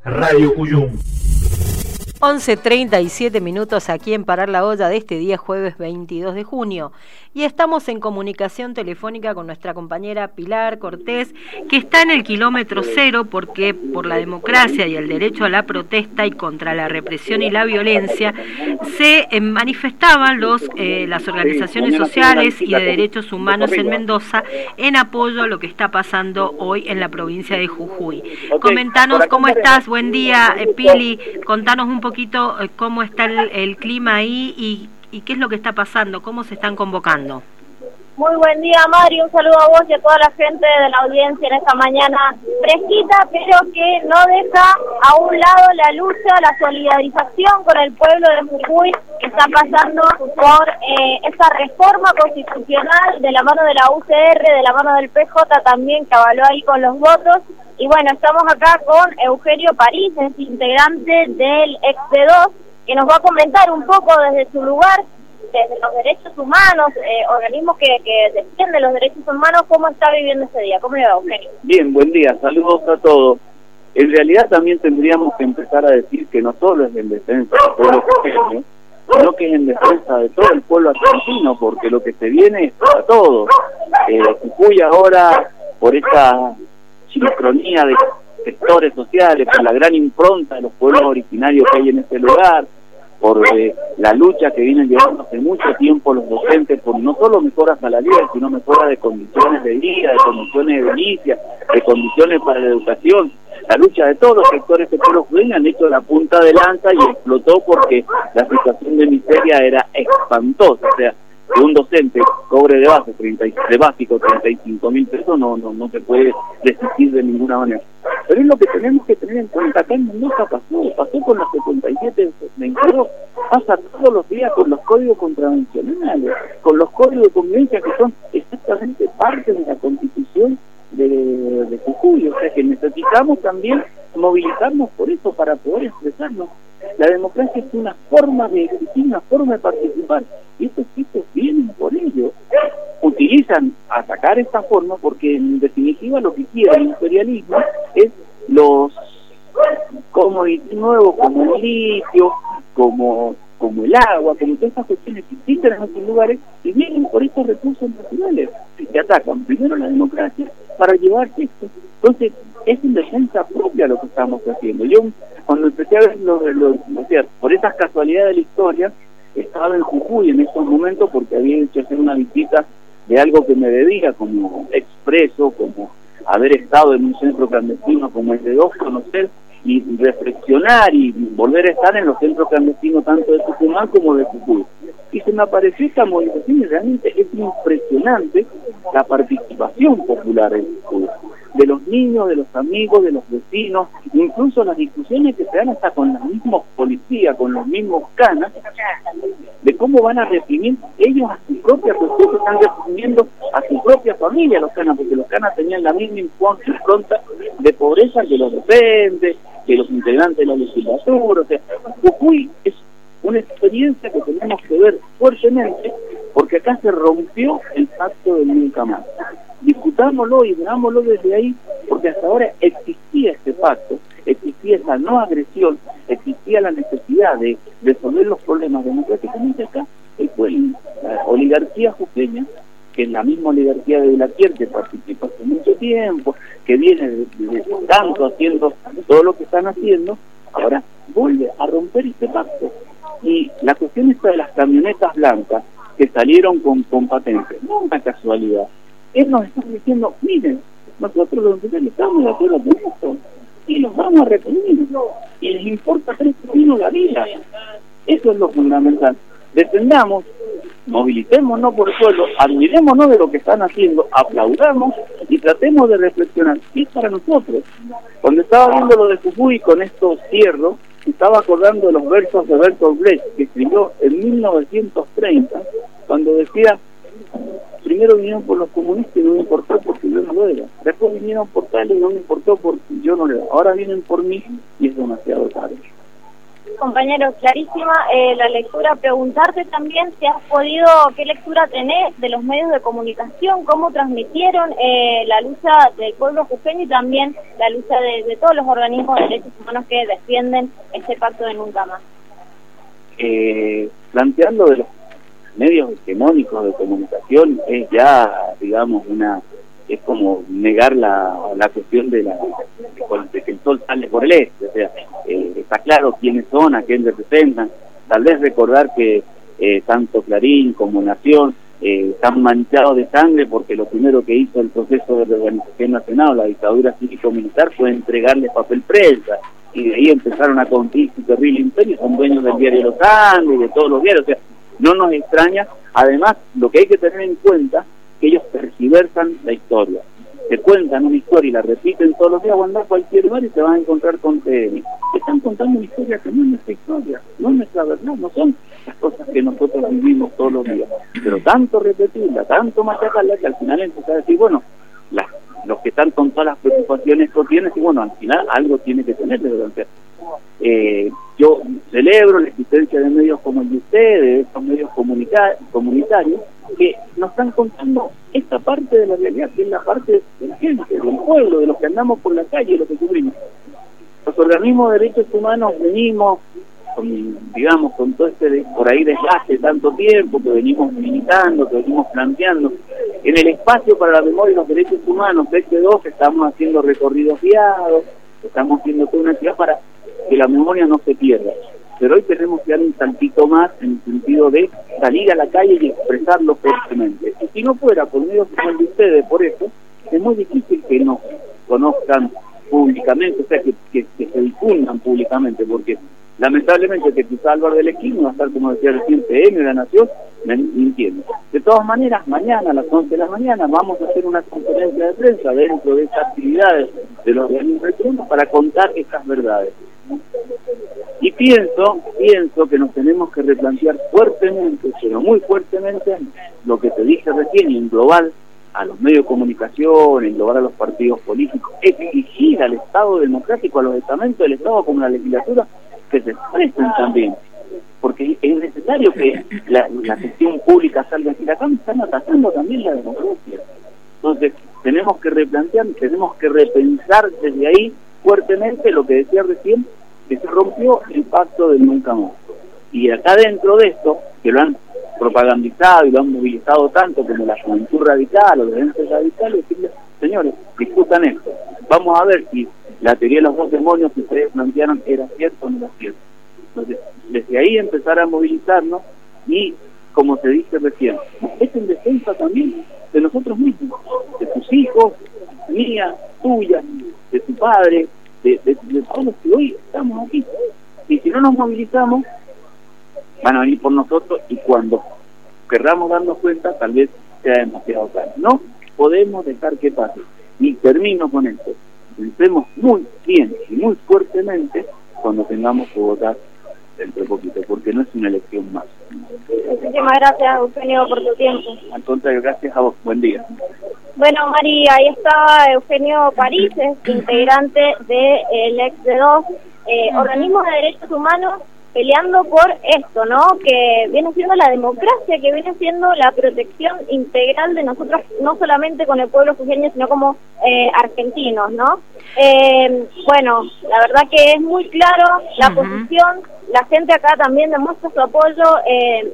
Radio Cuyum. 11:37 aquí en Parar la Olla de este día jueves 22 de junio y estamos en comunicación telefónica con nuestra compañera Pilar Cortés, que está en el kilómetro cero porque por la democracia y el derecho a la protesta y contra la represión y la violencia se manifestaban las organizaciones sociales y de derechos humanos en Mendoza en apoyo a lo que está pasando hoy en la provincia de Jujuy. Comentanos cómo estás, buen día Pili, contanos un poquito cómo está el clima ahí y qué es lo que está pasando, cómo se están convocando. Muy buen día, Mari, un saludo a vos y a toda la gente de la audiencia en esta mañana fresquita, pero que no deja a un lado la lucha, la solidarización con el pueblo de Jujuy, que está pasando por esa reforma constitucional de la mano de la UCR, de la mano del PJ también, que avaló ahí con los votos. Y bueno, estamos acá con Eugenio París, es integrante del EXP2, que nos va a comentar un poco desde su lugar, desde los derechos humanos, organismos que defienden los derechos humanos, cómo está viviendo ese día. ¿Cómo le va, Eugenio? Bien, buen día, saludos a todos. En realidad también tendríamos que empezar a decir que no solo es en defensa del pueblo jujeño, sino que es en defensa de todo el pueblo argentino, porque lo que se viene es para todos. Jujuy ahora, por esta sincronía de sectores sociales, por la gran impronta de los pueblos originarios que hay en este lugar, por la lucha que vienen llevando hace mucho tiempo los docentes por no solo mejoras salariales, sino mejoras de condiciones de vida, de condiciones de edilicia, de condiciones para la educación. La lucha de todos los sectores que pueblos han hecho la punta de lanza y explotó porque la situación de miseria era espantosa. O sea, que un docente cobre de básico 35.000 pesos no se puede resistir de ninguna manera. Pero es lo que tenemos que tener en cuenta. Acá en Mendoza pasó con la 77-22, pasa todos los días con los códigos contravencionales, con los códigos de convivencia que son exactamente parte de la Constitución de Jujuy. O sea que necesitamos también movilizarnos por eso para poder expresarnos. La democracia es una forma de existir, una forma de participar, y estos tipos vienen por ello. Utilizan atacar esta forma porque en definitiva lo que quiere el imperialismo es los commodities nuevos como el litio, como el agua, como todas estas cuestiones que existen en otros lugares, y vienen por estos recursos naturales que atacan primero la democracia para llevarse esto. Entonces es en defensa propia lo que estamos haciendo. Yo cuando empecé a ver o sea, por esas casualidades de la historia, estaba en Jujuy en estos momentos porque había hecho hacer una visita de algo que me debía como expreso, como haber estado en un centro clandestino como el de dos, conocer y reflexionar y volver a estar en los centros clandestinos tanto de Tucumán como de Jujuy. Y se me apareció esta movilización y realmente es impresionante la participación popular en Jujuy, de los niños, de los amigos, de los vecinos, incluso las discusiones que se dan hasta con los mismos policías, con los mismos canas, de cómo van a reprimir ellos a su propia cuestión, que están reprimiendo a su propia familia los canas, porque los canas tenían la misma impronta de pobreza que los docentes, que los integrantes de la legislatura. O sea, Jujuy es una experiencia que tenemos que ver fuertemente, porque acá se rompió el pacto del nunca más. Discutámoslo y veámoslo desde ahí, porque hasta ahora existía este pacto, existía esa no agresión, existía la necesidad de resolver los problemas democráticamente. Acá la oligarquía jujeña, que es la misma oligarquía de Blaquier, que participa hace mucho tiempo, que viene de tanto haciendo todo lo que están haciendo, ahora vuelve a romper este pacto. Y la cuestión esta de las camionetas blancas que salieron con patentes, no es una casualidad. Él nos está diciendo, miren, nosotros los empresarios estamos de acuerdo con esto y los vamos a reprimir, y les importa 3 pepinos la vida. Eso es lo fundamental. Defendamos, movilicémonos por el pueblo, admirémonos de lo que están haciendo, aplaudamos y tratemos de reflexionar. ¿Qué es para nosotros? Cuando estaba viendo lo de Jujuy con estos cierros, estaba acordando de los versos de Bertolt Brecht, que escribió en 1930, cuando decía: primero vinieron por los comunistas y no me importó porque yo no lo era. Después vinieron por tal y no me importó porque yo no lo era. Ahora vienen por mí y es demasiado tarde. Compañero, clarísima la lectura. Preguntarte también si has podido, qué lectura tenés de los medios de comunicación, cómo transmitieron la lucha del pueblo jujeño y también la lucha de todos los organismos de derechos humanos que defienden este pacto de nunca más. Planteando de los medios hegemónicos de comunicación es ya, digamos, es como negar la cuestión de que el sol sale por el este, o sea, está claro quiénes son, a quién representan. Tal vez recordar que tanto Clarín como Nación están manchados de sangre porque lo primero que hizo el proceso de reorganización nacional, la dictadura cívico-militar, fue entregarles papel prensa, y de ahí empezaron a construir su terrible imperio, son dueños del diario Los Andes y de todos los diarios, o sea, no nos extraña. Además, lo que hay que tener en cuenta que ellos tergiversan la historia, te cuentan una historia y la repiten todos los días. Cuando a cualquier lugar y te vas a encontrar con TN, están contando una historia que no es nuestra historia, no es nuestra verdad, no son las cosas que nosotros vivimos todos los días, pero tanto repetirla, tanto machacarla, que al final empieza a decir, bueno, los que están con todas las preocupaciones cotidianas, y bueno, al final algo tiene que tener de verdad. Yo celebro la existencia de medios como el de ustedes, de estos medios comunitarios, que nos están contando esta parte de la realidad, que es la parte de la gente, del pueblo, de los que andamos por la calle, de los que sufrimos. Los organismos de derechos humanos venimos, con todo este por ahí desgaste tanto tiempo, que venimos militando, que venimos planteando. En el espacio para la memoria y los derechos humanos, FC2, estamos haciendo recorridos guiados, estamos haciendo toda una actividad para que la memoria no se pierda. Pero hoy tenemos que dar un saltito más en el sentido de salir a la calle y expresarlo fuertemente. Y si no fuera por medios como el de ustedes, por eso, es muy difícil que nos conozcan públicamente, o sea, que se difundan públicamente, porque lamentablemente que quizá Álvaro del Equino va a estar, como decía recién, TN, La Nación, mintiendo. De todas maneras, mañana a las 11 de la mañana vamos a hacer una conferencia de prensa dentro de estas actividades de los organismos para contar estas verdades. Y pienso que nos tenemos que replantear fuertemente, pero muy fuertemente, lo que te dije recién, y en global a los medios de comunicación, en global a los partidos políticos, exigir al Estado democrático, a los estamentos del Estado como la legislatura, que se expresen también, porque es necesario que la gestión pública salga aquí. Acá me están atacando también la democracia. Entonces tenemos que replantear, tenemos que repensar desde ahí fuertemente lo que decía recién, que se rompió el pacto del nunca más. Y acá dentro de esto, que lo han propagandizado y lo han movilizado tanto como la juventud radical o los entes radicales, decirles, señores, discutan esto, vamos a ver si la teoría de los dos demonios que ustedes plantearon era cierto o no era cierto. Entonces, desde ahí empezar a movilizarnos y, como se dice recién, es en defensa también de nosotros mismos, de tus hijos, mía, tuya, de tu padre, de todos los que hoy estamos aquí. Y si no nos movilizamos, van a venir por nosotros, y cuando querramos darnos cuenta, tal vez sea demasiado tarde. No podemos dejar que pase. Y termino con esto. Pensemos muy bien y muy fuertemente cuando tengamos que votar dentro de poquito, porque no es una elección más. Muchísimas gracias, Eugenio, por tu tiempo. Al contrario, gracias a vos. Buen día. Bueno, Mari, ahí está Eugenio París, es integrante del FC2, organismos de derechos humanos, peleando por esto, ¿no? Que viene siendo la democracia, que viene siendo la protección integral de nosotros, no solamente con el pueblo jujeño, sino como argentinos, ¿no? Bueno, la verdad que es muy claro la posición. La gente acá también demuestra su apoyo, el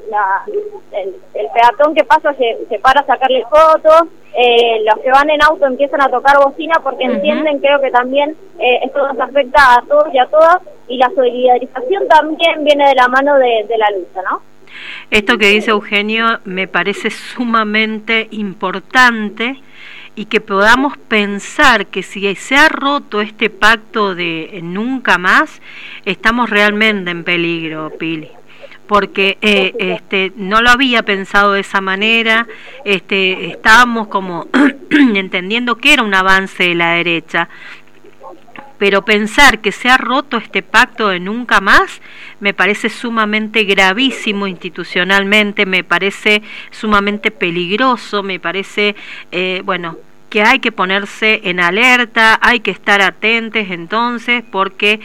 peatón que pasa se para a sacarle fotos, los que van en auto empiezan a tocar bocina porque entienden, creo que también esto nos afecta a todos y a todas, y la solidarización también viene de la mano de la lucha, ¿no? Esto que dice Eugenio me parece sumamente importante, y que podamos pensar que si se ha roto este pacto de nunca más, estamos realmente en peligro, Pili, porque no lo había pensado de esa manera. Estábamos como entendiendo que era un avance de la derecha, pero pensar que se ha roto este pacto de nunca más me parece sumamente gravísimo institucionalmente, me parece sumamente peligroso, me parece, que hay que ponerse en alerta, hay que estar atentos entonces, porque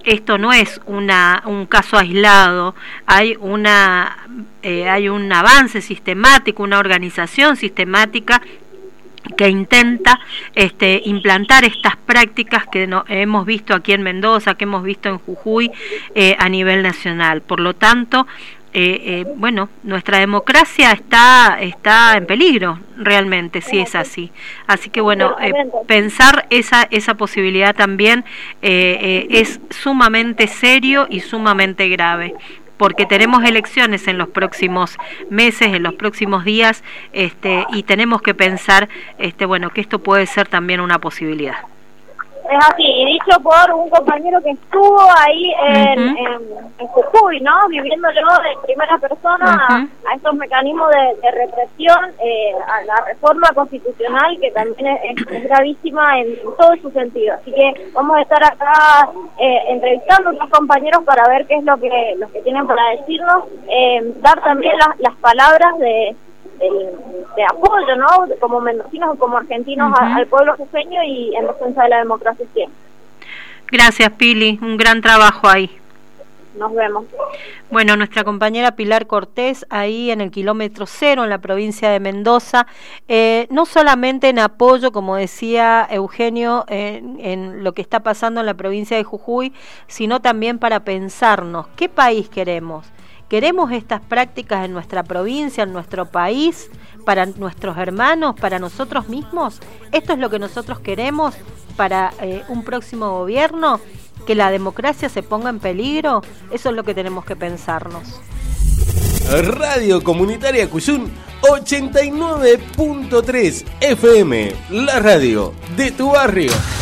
esto no es un caso aislado, hay un avance sistemático, una organización sistemática que intenta implantar estas prácticas que hemos visto aquí en Mendoza, que hemos visto en Jujuy a nivel nacional. Por lo tanto, bueno, nuestra democracia está en peligro, realmente, si es así. Así que bueno, pensar esa posibilidad también es sumamente serio y sumamente grave, porque tenemos elecciones en los próximos meses, en los próximos días, y tenemos que pensar, bueno, que esto puede ser también una posibilidad. Es así, y dicho por un compañero que estuvo ahí en Jujuy, ¿no? Viviéndolo en primera persona a estos mecanismos de represión, a la reforma constitucional, que también es gravísima en todo su sentido. Así que vamos a estar acá entrevistando a otros compañeros para ver qué es lo que tienen para decirnos, dar también las palabras de apoyo, ¿no? Como mendocinos o como argentinos al pueblo jujeño y en defensa de la democracia siempre. Gracias, Pili, un gran trabajo ahí. Nos vemos. Bueno, nuestra compañera Pilar Cortés, ahí en el kilómetro 0, en la provincia de Mendoza, no solamente en apoyo, como decía Eugenio, en lo que está pasando en la provincia de Jujuy, sino también para pensarnos, ¿qué país queremos? ¿Queremos estas prácticas en nuestra provincia, en nuestro país, para nuestros hermanos, para nosotros mismos? ¿Esto es lo que nosotros queremos para un próximo gobierno? ¿Que la democracia se ponga en peligro? Eso es lo que tenemos que pensarnos. Radio Comunitaria Cuyún 89.3 FM, la radio de tu barrio.